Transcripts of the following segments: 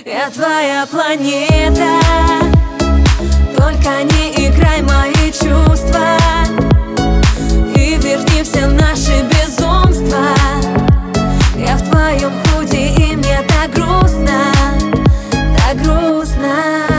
Я твоя планета, только не играй мои чувства и верни все наши безумства. Я в твоем худи, и мне так грустно, так грустно.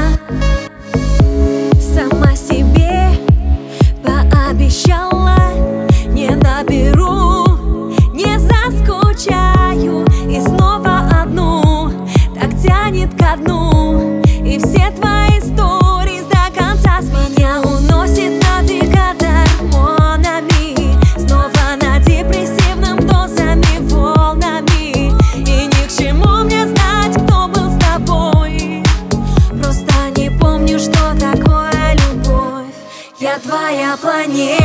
Сама себе пообещала, не наберу, не заскучаю, и снова одну так тянет ко дну. И все твои сторис до конца меня уносит навигатор монами, снова на депрессивном дозами волнами. И ни к чему мне знать, кто был с тобой, просто не помню, что такое любовь. Я твоя планета,